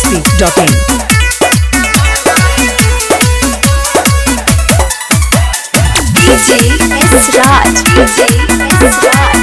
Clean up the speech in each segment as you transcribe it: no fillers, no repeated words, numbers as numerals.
masti.in. DJ S Raj. DJ S Raj.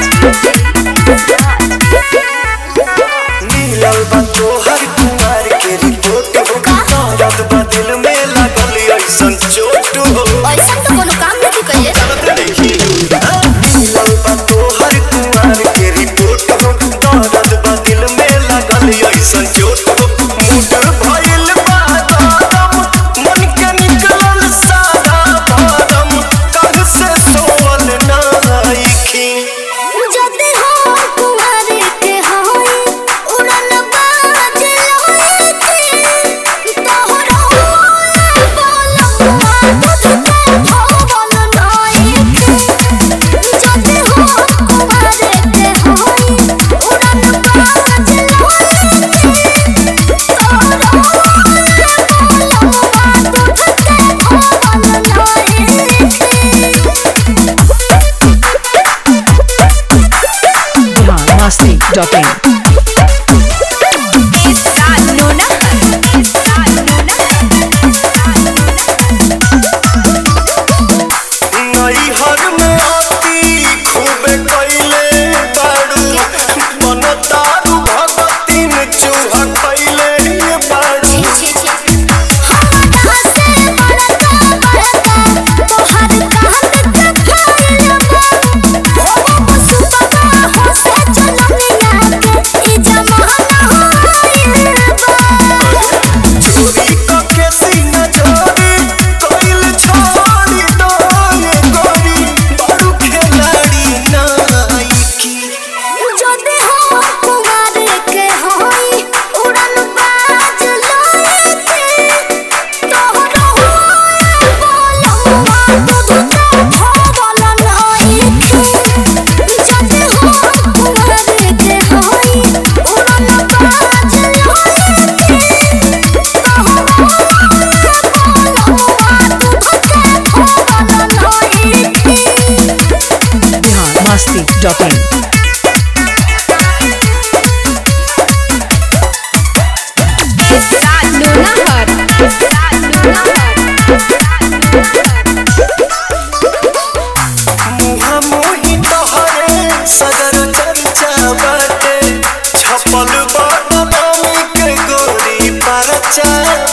मिलल बा तोहर कुमार के रिपोर्ट हो दर्द बा दिल में लागल ऐसन चोट हो ऐसा तो कोनो काम नहीं कइले। मिलल बा तोहर कुमार के रिपोर्ट हो दर्द बा दिल में लागल ऐसन चोट हो मुंडर भइल बा गरम मन के निकलल सारा भरम तन से सोवल नाइखी जदे हो कुंवर के होई उड़न बाज लोई के तोहरा बोलवा दूध के भवन नाई के जदे हो कुंवर के होई उड़न बाज लोई के तोहरा बोलवा दूध के भवन नाई के masti.in. नैहर में आती खूब कइले बाड़ू मन तारू भगती में चूहा कइले बाड़ू चोरी कके सीना जोड़ी कइल छोड़ी दोए गोरी बारू खिलाड़ी नाइकी masti.in. मुहा मोही तोहरे सदर चर्चा बाटे छपल बड़ बमी के गोरी परचा